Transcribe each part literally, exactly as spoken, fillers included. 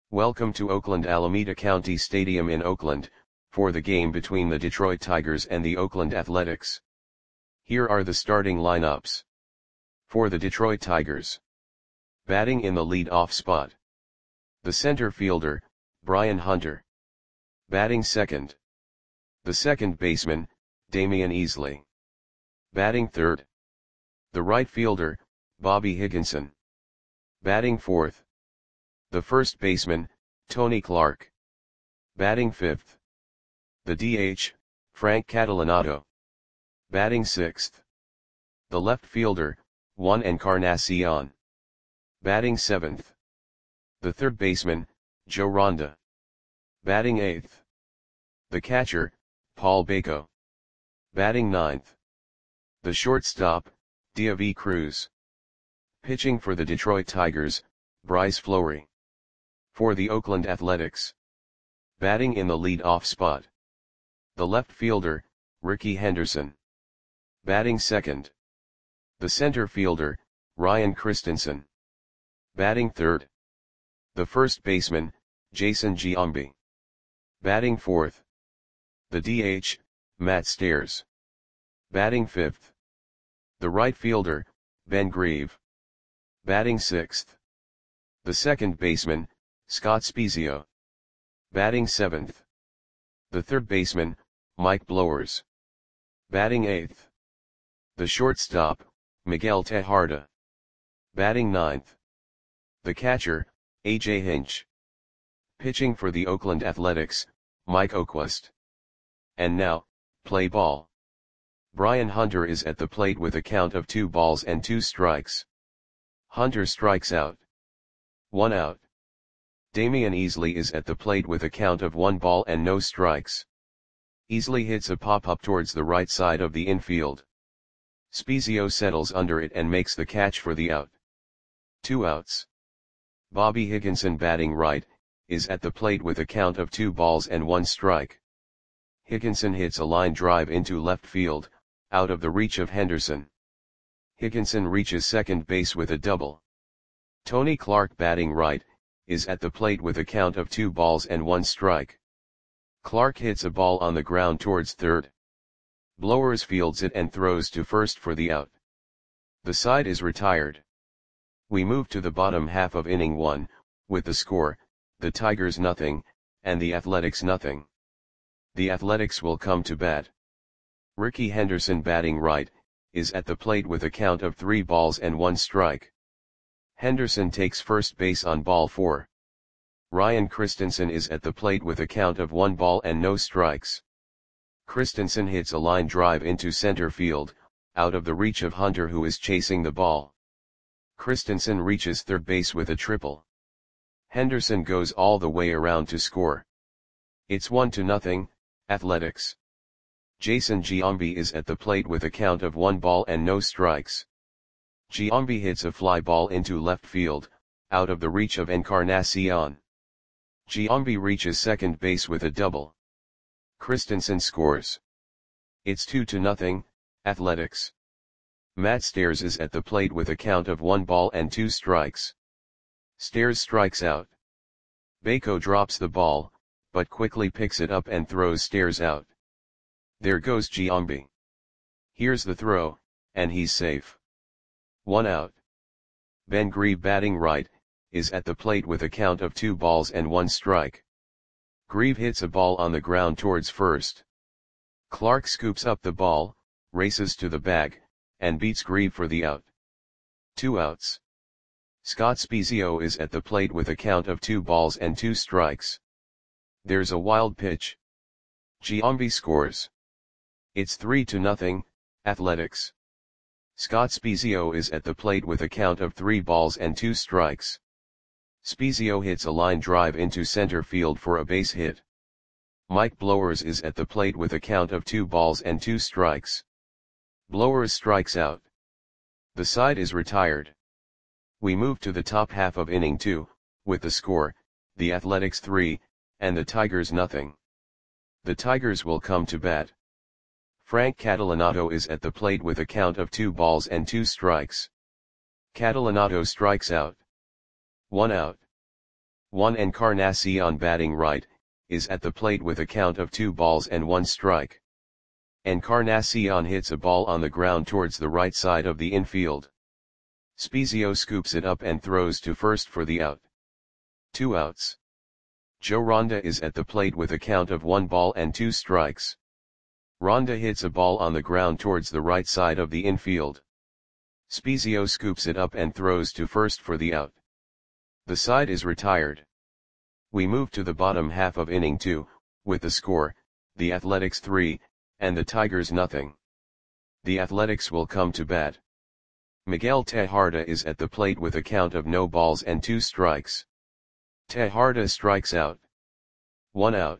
Welcome to Oakland Alameda County Stadium in Oakland, for the game between the Detroit Tigers and the Oakland Athletics. Here are the starting lineups. For the Detroit Tigers. Batting in the lead-off spot. The center fielder, Brian Hunter. Batting second. The second baseman, Damian Easley. Batting third. The right fielder, Bobby Higginson. Batting fourth. The first baseman, Tony Clark. Batting fifth. The D H, Frank Catalanotto. Batting sixth. The left fielder, Juan Encarnacion. Batting seventh. The third baseman, Joe Ronda. Batting eighth. The catcher, Paul Bako. Batting ninth. The shortstop, Diaby Cruz. Pitching for the Detroit Tigers, Bryce Fleury. For the Oakland Athletics. Batting in the lead-off spot. The left fielder, Rickey Henderson. Batting second. The center fielder, Ryan Christensen. Batting third. The first baseman, Jason Giambi. Batting fourth. The D H, Matt Stairs. Batting fifth. The right fielder, Ben Grieve. Batting sixth. The second baseman, Scott Spiezio. Batting seventh. The third baseman, Mike Blowers. Batting eighth. The shortstop, Miguel Tejada. Batting ninth. The catcher, A J Hinch. Pitching for the Oakland Athletics, Mike Oquist. And now, play ball. Brian Hunter is at the plate with a count of two balls and two strikes. Hunter strikes out. One out. Damian Easley is at the plate with a count of one ball and no strikes. Easley hits a pop-up towards the right side of the infield. Spiezio settles under it and makes the catch for the out. Two outs. Bobby Higginson, batting right, is at the plate with a count of two balls and one strike. Higginson hits a line drive into left field, out of the reach of Henderson. Higginson reaches second base with a double. Tony Clark, batting right, is at the plate with a count of two balls and one strike. Clark hits a ball on the ground towards third. Blowers fields it and throws to first for the out. The side is retired. We move to the bottom half of inning one, with the score, the Tigers nothing, and the Athletics nothing. The Athletics will come to bat. Rickey Henderson, batting right, is at the plate with a count of three balls and one strike. Henderson takes first base on ball four. Ryan Christensen is at the plate with a count of one ball and no strikes. Christensen hits a line drive into center field, out of the reach of Hunter, who is chasing the ball. Christensen reaches third base with a triple. Henderson goes all the way around to score. It's one to nothing, Athletics. Jason Giambi is at the plate with a count of one ball and no strikes. Giambi hits a fly ball into left field, out of the reach of Encarnacion. Giambi reaches second base with a double. Christensen scores. It's two to nothing, Athletics. Matt Stairs is at the plate with a count of one ball and two strikes. Stairs strikes out. Bako drops the ball, but quickly picks it up and throws Stairs out. There goes Giambi. Here's the throw, and he's safe. One out. Ben Grieve, batting right, is at the plate with a count of two balls and one strike. Grieve hits a ball on the ground towards first. Clark scoops up the ball, races to the bag, and beats Grieve for the out. Two outs. Scott Spiezio is at the plate with a count of two balls and two strikes. There's a wild pitch. Giambi scores. It's three to nothing, Athletics. Scott Spiezio is at the plate with a count of three balls and two strikes. Spiezio hits a line drive into center field for a base hit. Mike Blowers is at the plate with a count of two balls and two strikes. Blowers strikes out. The side is retired. We move to the top half of inning two, with the score, the Athletics three, and the Tigers nothing. The Tigers will come to bat. Frank Catalanotto is at the plate with a count of two balls and two strikes. Catalanotto strikes out. One out. one Encarnacion batting right, is at the plate with a count of two balls and one strike. Encarnacion hits a ball on the ground towards the right side of the infield. Spezio scoops it up and throws to first for the out. Two outs. Joe Ronda is at the plate with a count of one ball and two strikes. Ronda hits a ball on the ground towards the right side of the infield. Spezio scoops it up and throws to first for the out. The side is retired. We move to the bottom half of inning two, with the score, the Athletics three, and the Tigers nothing. The Athletics will come to bat. Miguel Tejada is at the plate with a count of no balls and two strikes. Tejada strikes out. One out.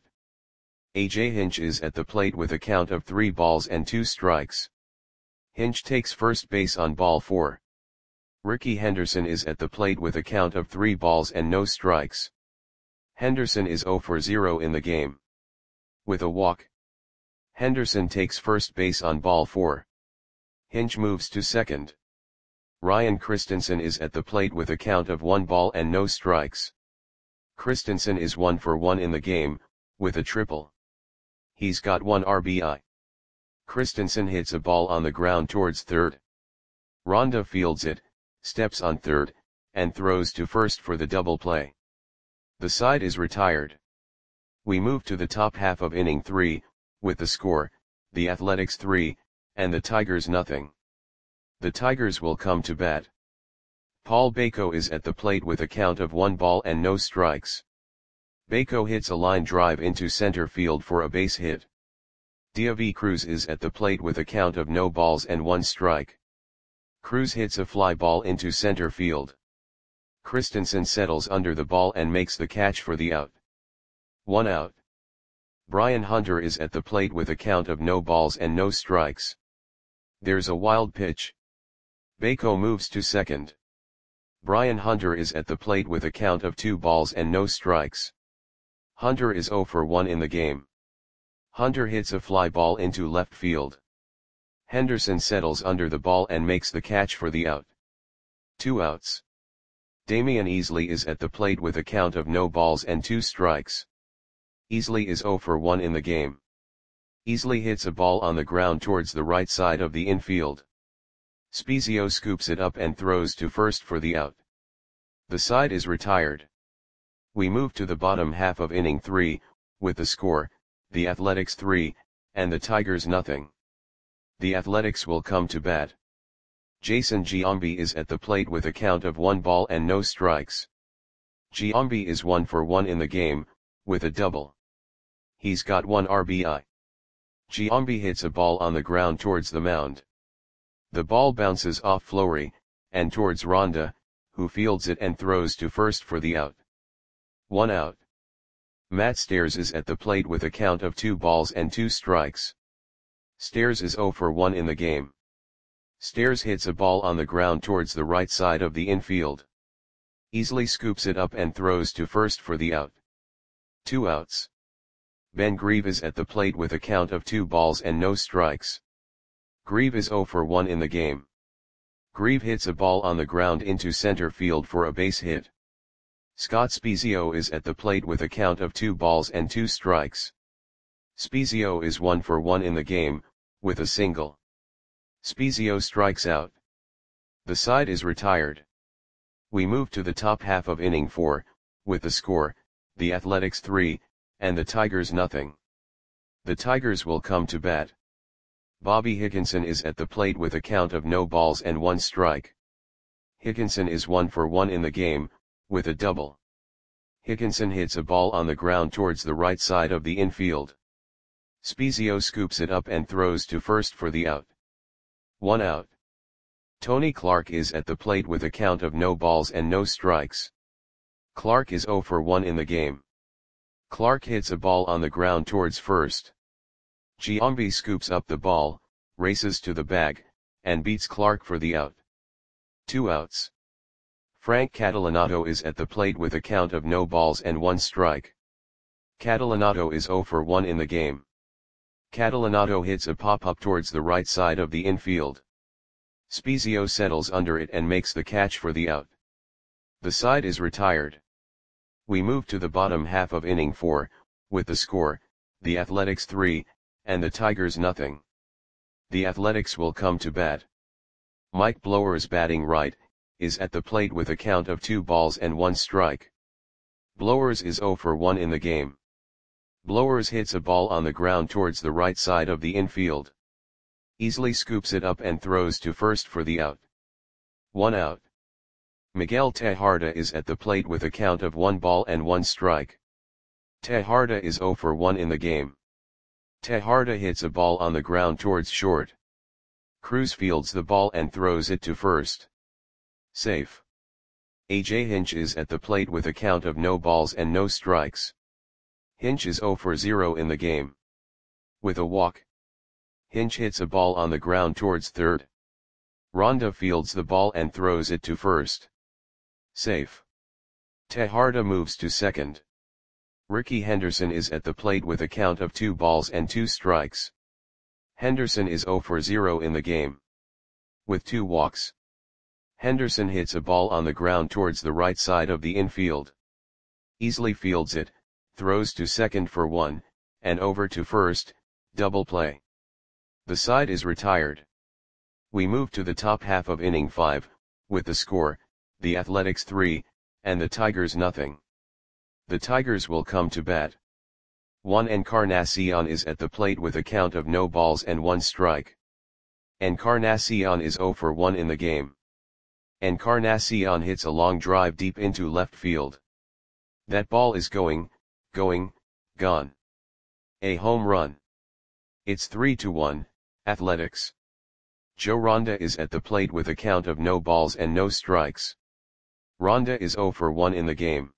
A J Hinch is at the plate with a count of three balls and two strikes. Hinch takes first base on ball four. Ricky Henderson is at the plate with a count of three balls and no strikes. Henderson is zero for zero in the game. With a walk. Henderson takes first base on ball four. Hinch moves to second. Ryan Christensen is at the plate with a count of one ball and no strikes. Christensen is one for one in the game, with a triple. He's got one R B I. Christensen hits a ball on the ground towards third. Ronda fields it, steps on third, and throws to first for the double play. The side is retired. We move to the top half of inning three, with the score, the Athletics three, and the Tigers nothing. The Tigers will come to bat. Paul Bako is at the plate with a count of one ball and no strikes. Bako hits a line drive into center field for a base hit. Diavi Cruz is at the plate with a count of no balls and one strike. Cruz hits a fly ball into center field. Christensen settles under the ball and makes the catch for the out. One out. Brian Hunter is at the plate with a count of no balls and no strikes. There's a wild pitch. Bako moves to second. Brian Hunter is at the plate with a count of two balls and no strikes. Hunter is zero for one in the game. Hunter hits a fly ball into left field. Henderson settles under the ball and makes the catch for the out. Two outs. Damian Easley is at the plate with a count of no balls and two strikes. Easley is zero for one in the game. Easley hits a ball on the ground towards the right side of the infield. Spezio scoops it up and throws to first for the out. The side is retired. We move to the bottom half of inning three, with the score, the Athletics three, and the Tigers nothing. The Athletics will come to bat. Jason Giambi is at the plate with a count of one ball and no strikes. Giambi is one for one in the game, with a double. He's got one R B I. Giambi hits a ball on the ground towards the mound. The ball bounces off Fleury, and towards Ronda, who fields it and throws to first for the out. One out. Matt Stairs is at the plate with a count of two balls and two strikes. Stairs is zero for one in the game. Stairs hits a ball on the ground towards the right side of the infield. Easley scoops it up and throws to first for the out. Two outs. Ben Grieve is at the plate with a count of two balls and no strikes. Grieve is zero for one in the game. Grieve hits a ball on the ground into center field for a base hit. Scott Spezio is at the plate with a count of two balls and two strikes. Spezio is one for one in the game, with a single. Spezio strikes out. The side is retired. We move to the top half of inning four, with the score, the Athletics three, and the Tigers nothing. The Tigers will come to bat. Bobby Higginson is at the plate with a count of no balls and one strike. Higginson is one for one in the game, with a double. Higginson hits a ball on the ground towards the right side of the infield. Spezio scoops it up and throws to first for the out. One out. Tony Clark is at the plate with a count of no balls and no strikes. Clark is zero for one in the game. Clark hits a ball on the ground towards first. Giambi scoops up the ball, races to the bag, and beats Clark for the out. Two outs. Frank Catalanato is at the plate with a count of no balls and one strike. Catalanato is zero for one in the game. Catalanato hits a pop-up towards the right side of the infield. Spezio settles under it and makes the catch for the out. The side is retired. We move to the bottom half of inning four, with the score, the Athletics three, and the Tigers nothing. The Athletics will come to bat. Mike Blowers, batting right, is at the plate with a count of two balls and one strike. Blowers is oh for one in the game. Blowers hits a ball on the ground towards the right side of the infield. Easily scoops it up and throws to first for the out. One out. Miguel Tejada is at the plate with a count of one ball and one strike. Tejada is oh for one in the game. Tejada hits a ball on the ground towards short. Cruz fields the ball and throws it to first. Safe. A J Hinch is at the plate with a count of no balls and no strikes. Hinch is oh for zero in the game. With a walk. Hinch hits a ball on the ground towards third. Ronda fields the ball and throws it to first. Safe. Tejada moves to second. Ricky Henderson is at the plate with a count of two balls and two strikes. Henderson is oh for zero in the game. With two walks. Henderson hits a ball on the ground towards the right side of the infield. Easily fields it, throws to second for one, and over to first, double play. The side is retired. We move to the top half of inning five, with the score, the Athletics three, and the Tigers nothing. The Tigers will come to bat. Juan Encarnacion is at the plate with a count of no balls and one strike. Encarnacion is oh for one in the game. Encarnacion hits a long drive deep into left field. That ball is going, going, gone. A home run. It's three to one, Athletics. Joe Ronda is at the plate with a count of no balls and no strikes. Ronda is oh for one in the game.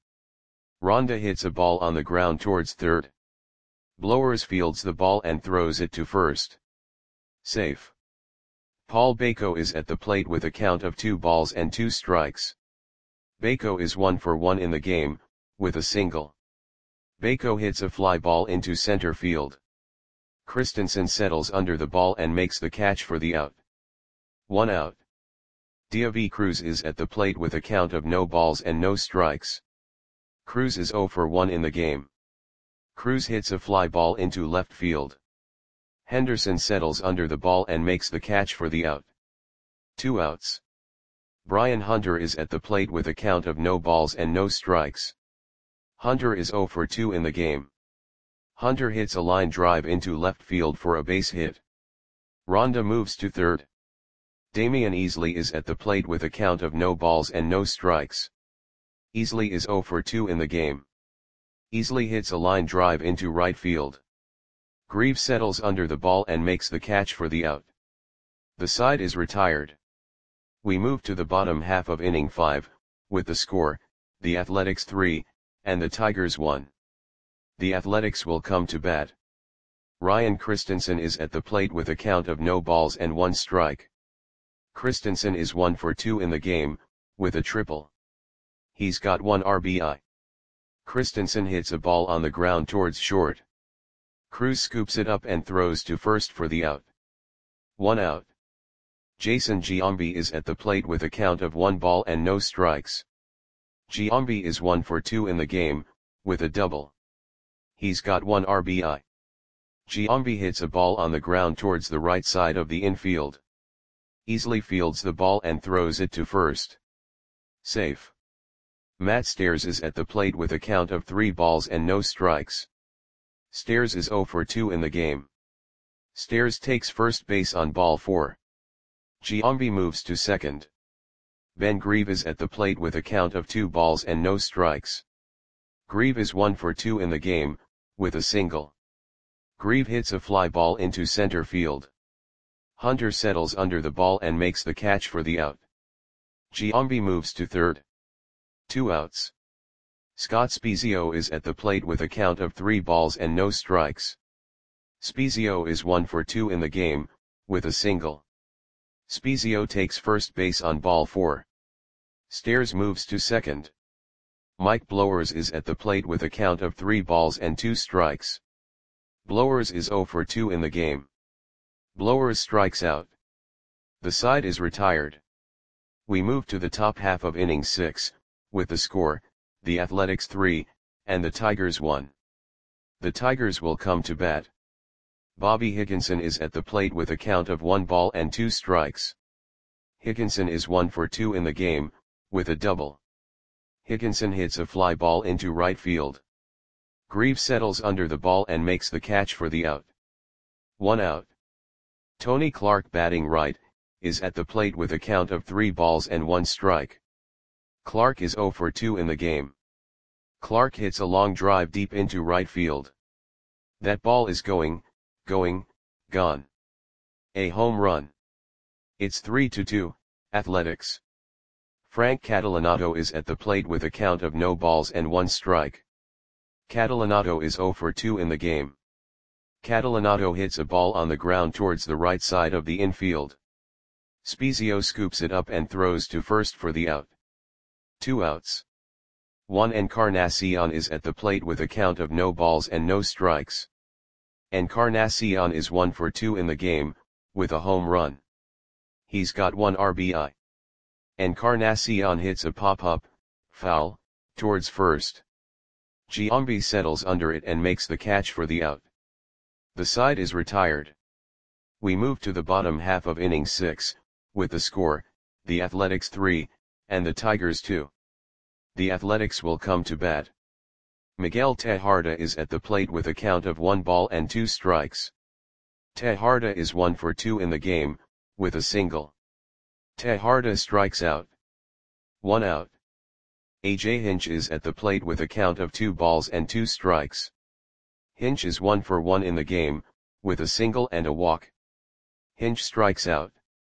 Ronda hits a ball on the ground towards third. Blowers fields the ball and throws it to first. Safe. Paul Baco is at the plate with a count of two balls and two strikes. Baco is one for one in the game, with a single. Baco hits a fly ball into center field. Christensen settles under the ball and makes the catch for the out. One out. Deivi Cruz is at the plate with a count of no balls and no strikes. Cruz is oh for one in the game. Cruz hits a fly ball into left field. Henderson settles under the ball and makes the catch for the out. Two outs. Brian Hunter is at the plate with a count of no balls and no strikes. Hunter is oh for two in the game. Hunter hits a line drive into left field for a base hit. Ronda moves to third. Damian Easley is at the plate with a count of no balls and no strikes. Easley is oh for two in the game. Easley hits a line drive into right field. Greaves settles under the ball and makes the catch for the out. The side is retired. We move to the bottom half of inning five, with the score, the Athletics three, and the Tigers one. The Athletics will come to bat. Ryan Christensen is at the plate with a count of no balls and one strike. Christensen is one for two in the game, with a triple. He's got one R B I. Christensen hits a ball on the ground towards short. Cruz scoops it up and throws to first for the out. One out. Jason Giambi is at the plate with a count of one ball and no strikes. Giambi is one for two in the game, with a double. He's got one R B I. Giambi hits a ball on the ground towards the right side of the infield. Easily fields the ball and throws it to first. Safe. Matt Stairs is at the plate with a count of three balls and no strikes. Stairs is oh for two in the game. Stairs takes first base on ball four. Giambi moves to second. Ben Grieve is at the plate with a count of two balls and no strikes. Grieve is one for two in the game, with a single. Grieve hits a fly ball into center field. Hunter settles under the ball and makes the catch for the out. Giambi moves to third. Two outs. Scott Spiezio is at the plate with a count of three balls and no strikes. Spiezio is one for two in the game, with a single. Spiezio takes first base on ball four. Stairs moves to second. Mike Blowers is at the plate with a count of three balls and two strikes. Blowers is oh for two in the game. Blowers strikes out. The side is retired. We move to the top half of inning six, with the score, the Athletics three, and the Tigers one. The Tigers will come to bat. Bobby Higginson is at the plate with a count of one ball and two strikes. Higginson is one for two in the game, with a double. Higginson hits a fly ball into right field. Greaves settles under the ball and makes the catch for the out. One out. Tony Clark, batting right, is at the plate with a count of three balls and one strike. Clark is zero for two in the game. Clark hits a long drive deep into right field. That ball is going, going, gone. A home run. It's three to two, Athletics. Frank Catalanato is at the plate with a count of no balls and one strike. Catalanato is zero for two in the game. Catalanato hits a ball on the ground towards the right side of the infield. Spezio scoops it up and throws to first for the out. Two outs. Juan Encarnacion is at the plate with a count of no balls and no strikes. Encarnacion is one for two in the game, with a home run. He's got one R B I. Encarnacion hits a pop-up, foul, towards first. Giambi settles under it and makes the catch for the out. The side is retired. We move to the bottom half of inning six, with the score, the Athletics three, and the Tigers two. The Athletics will come to bat. Miguel Tejada is at the plate with a count of one ball and two strikes. Tejada is one for two in the game, with a single. Tejada strikes out. One out. A J Hinch is at the plate with a count of two balls and two strikes. Hinch is one for one in the game, with a single and a walk. Hinch strikes out.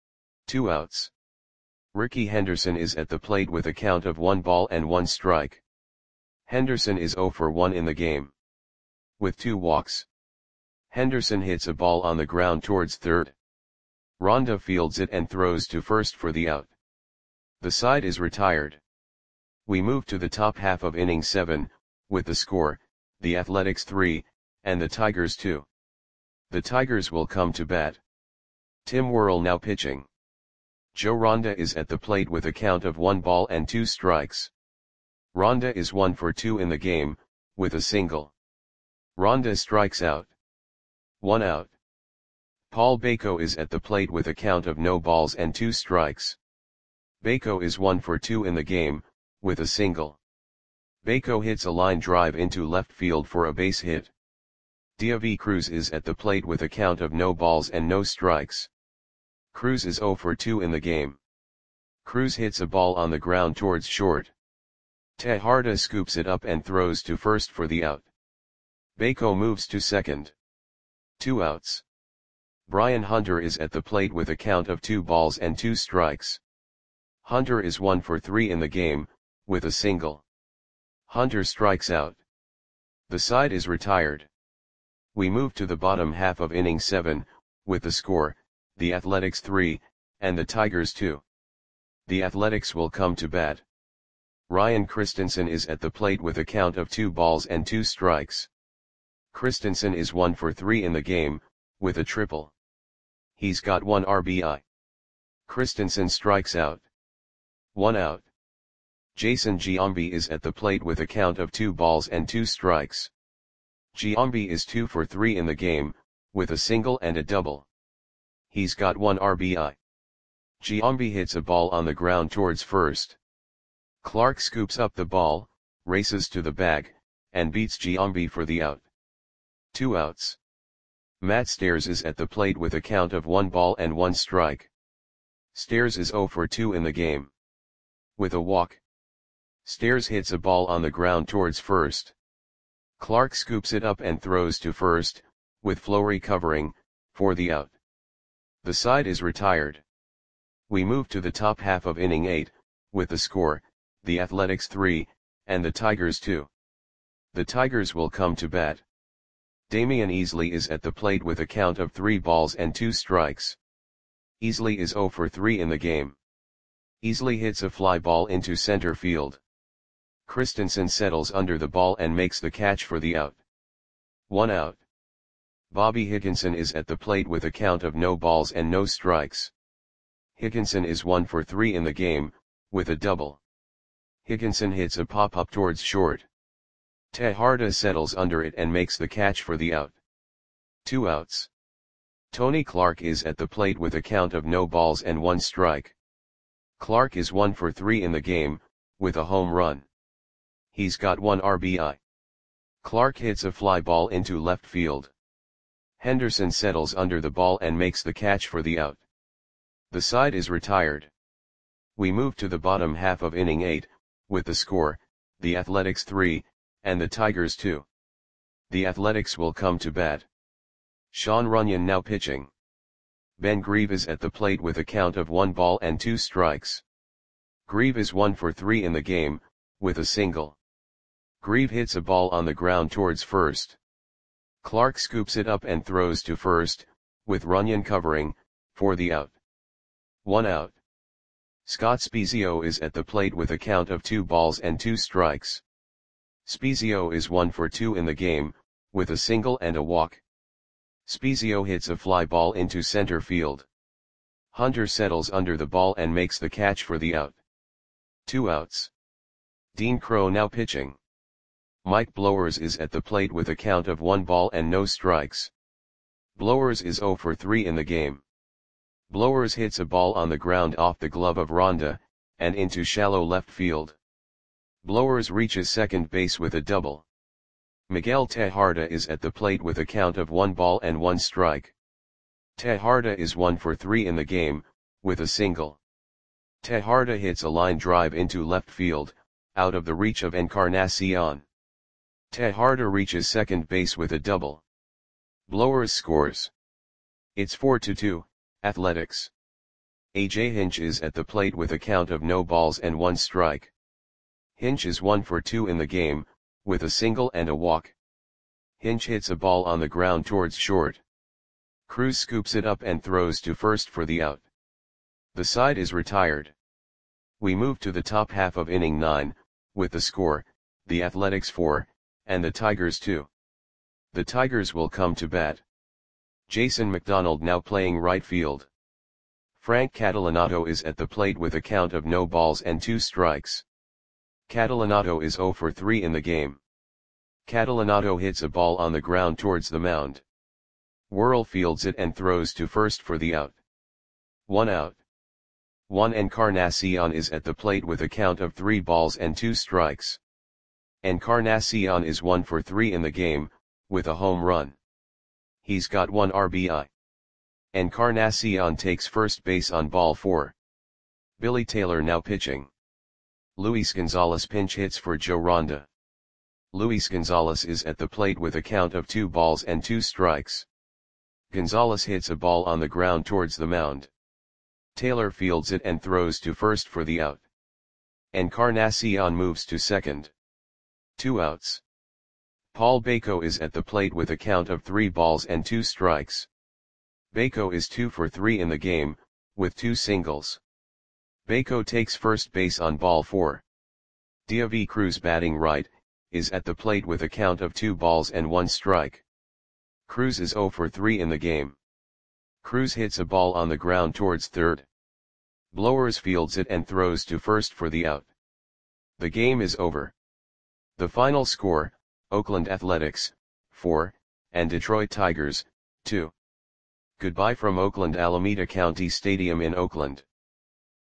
Two outs. Ricky Henderson is at the plate with a count of one ball and one strike. Henderson is zero for one in the game. With two walks. Henderson hits a ball on the ground towards third. Ronda fields it and throws to first for the out. The side is retired. We move to the top half of inning seven, with the score, the Athletics three, and the Tigers two. The Tigers will come to bat. Tim Worrell now pitching. Joe Ronda is at the plate with a count of one ball and two strikes. Ronda is one for two in the game, with a single. Ronda strikes out. One out. Paul Bako is at the plate with a count of no balls and two strikes. Bako is one for two in the game, with a single. Bako hits a line drive into left field for a base hit. Diavi Cruz is at the plate with a count of no balls and no strikes. Cruz is zero for two in the game. Cruz hits a ball on the ground towards short. Tejada scoops it up and throws to first for the out. Bako moves to second. Two outs. Brian Hunter is at the plate with a count of two balls and two strikes. Hunter is one for three in the game, with a single. Hunter strikes out. The side is retired. We move to the bottom half of inning seven, with the score, the Athletics three, and the Tigers two. The Athletics will come to bat. Ryan Christensen is at the plate with a count of two balls and two strikes. Christensen is one for three in the game, with a triple. He's got one R B I. Christensen strikes out. One out. Jason Giambi is at the plate with a count of two balls and two strikes. Giambi is two for three in the game, with a single and a double. He's got one R B I. Giambi hits a ball on the ground towards first. Clark scoops up the ball, races to the bag, and beats Giambi for the out. Two outs. Matt Stairs is at the plate with a count of one ball and one strike. Stairs is zero for two in the game. With a walk. Stairs hits a ball on the ground towards first. Clark scoops it up and throws to first, with Fleury covering, for the out. The side is retired. We move to the top half of inning eight, with the score, the Athletics three, and the Tigers two. The Tigers will come to bat. Damian Easley is at the plate with a count of three balls and two strikes. Easley is zero for three in the game. Easley hits a fly ball into center field. Christensen settles under the ball and makes the catch for the out. One out. Bobby Higginson is at the plate with a count of no balls and no strikes. Higginson is one for three in the game, with a double. Higginson hits a pop-up towards short. Tejada settles under it and makes the catch for the out. Two outs. Tony Clark is at the plate with a count of no balls and one strike. Clark is one for three in the game, with a home run. He's got one R B I. Clark hits a fly ball into left field. Henderson settles under the ball and makes the catch for the out. The side is retired. We move to the bottom half of inning eight, with the score, the Athletics three, and the Tigers two. The Athletics will come to bat. Sean Runyon now pitching. Ben Grieve is at the plate with a count of one ball and two strikes. Grieve is one for three in the game, with a single. Grieve hits a ball on the ground towards first. Clark scoops it up and throws to first, with Runyon covering, for the out. One out. Scott Spiezio is at the plate with a count of two balls and two strikes. Spiezio is one for two in the game, with a single and a walk. Spiezio hits a fly ball into center field. Hunter settles under the ball and makes the catch for the out. Two outs. Dean Crow now pitching. Mike Blowers is at the plate with a count of one ball and no strikes. Blowers is zero for three in the game. Blowers hits a ball on the ground off the glove of Ronda, and into shallow left field. Blowers reaches second base with a double. Miguel Tejada is at the plate with a count of one ball and one strike. Tejada is one for three in the game, with a single. Tejada hits a line drive into left field, out of the reach of Encarnacion. Tejada reaches second base with a double. Blowers scores. It's four to two, Athletics. A J Hinch is at the plate with a count of no balls and one strike. Hinch is one for two in the game, with a single and a walk. Hinch hits a ball on the ground towards short. Cruz scoops it up and throws to first for the out. The side is retired. We move to the top half of inning nine, with the score, the Athletics four, and the Tigers two. The Tigers will come to bat. Jason McDonald now playing right field. Frank Catalanato is at the plate with a count of no balls and two strikes. Catalanato is zero for three in the game. Catalanato hits a ball on the ground towards the mound. Worrell fields it and throws to first for the out. One out. Juan Encarnacion is at the plate with a count of three balls and two strikes. Encarnacion is one for three in the game, with a home run. He's got one R B I. Encarnacion takes first base on ball four. Billy Taylor now pitching. Luis Gonzalez pinch hits for Joe Ronda. Luis Gonzalez is at the plate with a count of two balls and two strikes. Gonzalez hits a ball on the ground towards the mound. Taylor fields it and throws to first for the out. Encarnacion moves to second. Two outs. Paul Baco is at the plate with a count of three balls and two strikes. Baco is two for three in the game, with two singles. Baco takes first base on ball four. David Cruz batting right, is at the plate with a count of two balls and one strike. Cruz is zero for three in the game. Cruz hits a ball on the ground towards third. Blowers fields it and throws to first for the out. The game is over. The final score, Oakland Athletics, four, and Detroit Tigers, two. Goodbye from Oakland Alameda County Stadium in Oakland.